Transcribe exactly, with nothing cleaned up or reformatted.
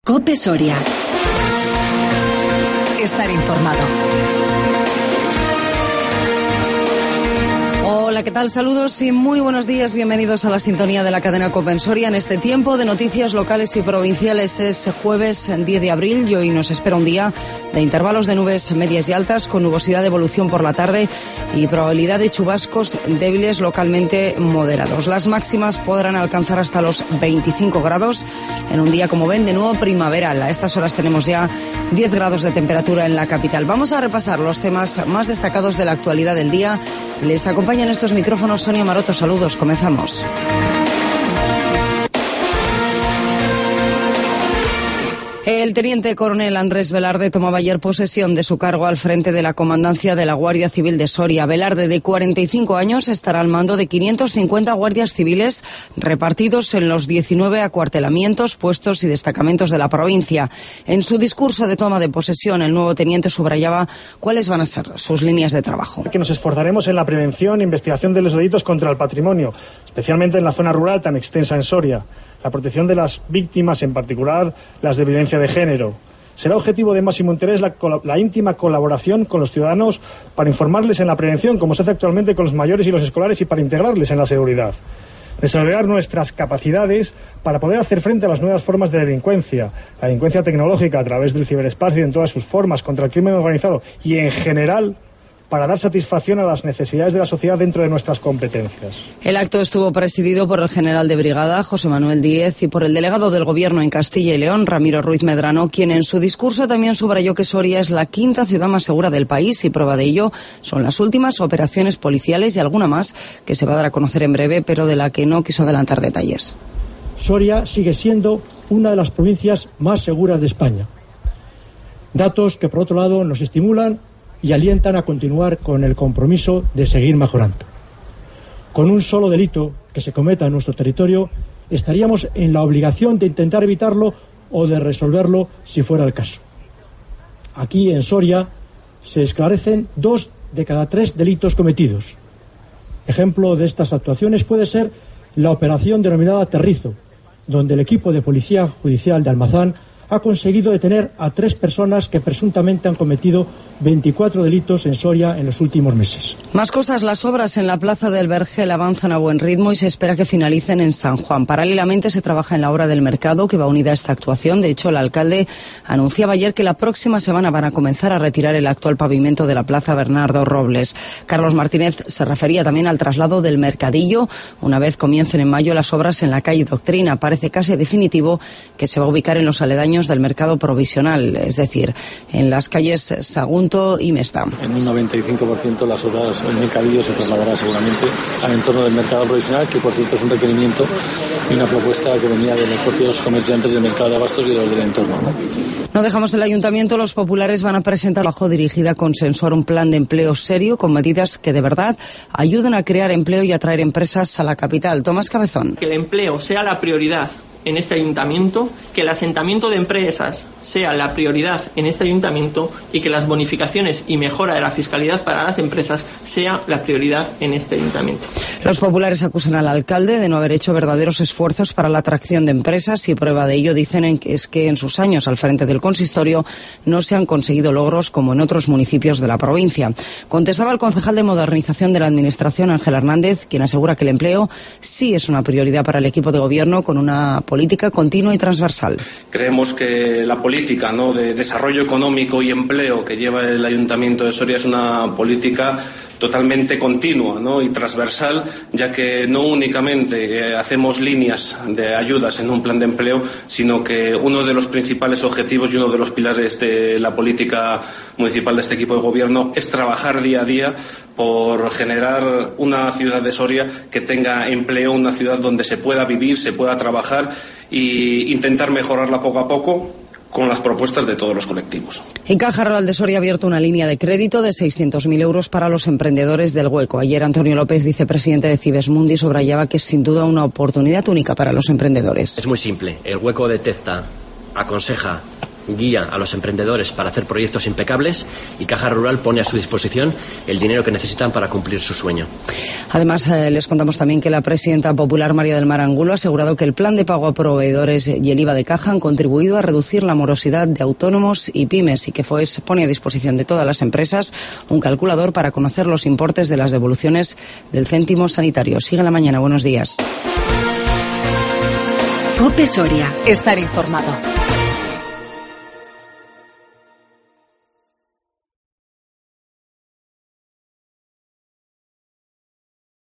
COPE Soria. Estar informado. Hola, ¿qué tal? Saludos y muy buenos días. Bienvenidos a la sintonía de la cadena COPE en Soria en este tiempo de noticias locales y provinciales. Es jueves diez de abril y hoy nos espera un día de intervalos de nubes medias y altas con nubosidad de evolución por la tarde y probabilidad de chubascos débiles localmente moderados. Las máximas podrán alcanzar hasta los veinticinco grados en un día, como ven, de nuevo primaveral. A estas horas tenemos ya diez grados de temperatura en la capital. Vamos a repasar los temas más destacados de la actualidad del día. Les acompaña en estos micrófonos Sonia Maroto. Saludos, comenzamos. El teniente coronel Andrés Velarde tomaba ayer posesión de su cargo al frente de la comandancia de la Guardia Civil de Soria. Velarde, de cuarenta y cinco años, estará al mando de quinientos cincuenta guardias civiles repartidos en los diecinueve acuartelamientos, puestos y destacamentos de la provincia. En su discurso de toma de posesión, el nuevo teniente subrayaba cuáles van a ser sus líneas de trabajo. Que nos esforzaremos en la prevención e investigación de los delitos contra el patrimonio, especialmente en la zona rural tan extensa en Soria. La protección de las víctimas, en particular las de violencia de género. Será objetivo de máximo interés la, la íntima colaboración con los ciudadanos para informarles en la prevención, como se hace actualmente con los mayores y los escolares, y para integrarles en la seguridad. Desarrollar nuestras capacidades para poder hacer frente a las nuevas formas de delincuencia, la delincuencia tecnológica a través del ciberespacio en todas sus formas, contra el crimen organizado y, en general, para dar satisfacción a las necesidades de la sociedad dentro de nuestras competencias. El acto estuvo presidido por el general de brigada, José Manuel Díez, y por el delegado del Gobierno en Castilla y León, Ramiro Ruiz Medrano, quien en su discurso también subrayó que Soria es la quinta ciudad más segura del país, y prueba de ello son las últimas operaciones policiales y alguna más que se va a dar a conocer en breve, pero de la que no quiso adelantar detalles. Soria sigue siendo una de las provincias más seguras de España. Datos que, por otro lado, nos estimulan y alientan a continuar con el compromiso de seguir mejorando. Con un solo delito que se cometa en nuestro territorio, estaríamos en la obligación de intentar evitarlo o de resolverlo si fuera el caso. Aquí, en Soria, se esclarecen dos de cada tres delitos cometidos. Ejemplo de estas actuaciones puede ser la operación denominada Terrizo, donde el equipo de Policía Judicial de Almazán ha conseguido detener a tres personas que presuntamente han cometido veinticuatro delitos en Soria en los últimos meses. Más cosas, las obras en la Plaza del Vergel avanzan a buen ritmo y se espera que finalicen en San Juan. Paralelamente se trabaja en la obra del mercado que va unida a esta actuación. De hecho, el alcalde anunciaba ayer que la próxima semana van a comenzar a retirar el actual pavimento de la Plaza Bernardo Robles. Carlos Martínez se refería también al traslado del mercadillo una vez comiencen en mayo las obras en la calle Doctrina. Parece casi definitivo que se va a ubicar en los aledaños del mercado provisional, es decir, en las calles Sagunto y Mesta. En un noventa y cinco por ciento las obras, el mercadillo se trasladará seguramente al entorno del mercado provisional, que por cierto es un requerimiento y una propuesta que venía de los propios comerciantes del mercado de abastos y de los del entorno, ¿no? No dejamos el ayuntamiento. Los populares van a presentar bajo dirigida a consensuar un plan de empleo serio con medidas que de verdad ayuden a crear empleo y atraer empresas a la capital. Tomás Cabezón. Que el empleo sea la prioridad en este ayuntamiento, que el asentamiento de empresas sea la prioridad en este ayuntamiento y que las bonificaciones y mejora de la fiscalidad para las empresas sea la prioridad en este ayuntamiento. Los populares acusan al alcalde de no haber hecho verdaderos esfuerzos para la atracción de empresas y prueba de ello dicen es que en sus años al frente del consistorio no se han conseguido logros como en otros municipios de la provincia. Contestaba el concejal de Modernización de la Administración, Ángel Hernández, quien asegura que el empleo sí es una prioridad para el equipo de gobierno con una política continua y transversal. Creemos que la política, ¿no?, de desarrollo económico y empleo que lleva el Ayuntamiento de Soria es una política totalmente continua, ¿no?, y transversal, ya que no únicamente eh, hacemos líneas de ayudas en un plan de empleo, sino que uno de los principales objetivos y uno de los pilares de la política municipal de este equipo de gobierno es trabajar día a día por generar una ciudad de Soria que tenga empleo, una ciudad donde se pueda vivir, se pueda trabajar e intentar mejorarla poco a poco con las propuestas de todos los colectivos. Y Caja Rural de Soria ha abierto una línea de crédito de seiscientos mil euros para los emprendedores del Hueco. Ayer Antonio López, vicepresidente de Cibesmundi, subrayaba que es sin duda una oportunidad única para los emprendedores. Es muy simple. El Hueco detecta, aconseja, guía a los emprendedores para hacer proyectos impecables y Caja Rural pone a su disposición el dinero que necesitan para cumplir su sueño. Además, eh, les contamos también que la presidenta popular María del Mar Angulo ha asegurado que el plan de pago a proveedores y el I V A de Caja han contribuido a reducir la morosidad de autónomos y pymes y que FOES pone a disposición de todas las empresas un calculador para conocer los importes de las devoluciones del céntimo sanitario. Sigue la mañana. Buenos días. COPE Soria. Estar informado.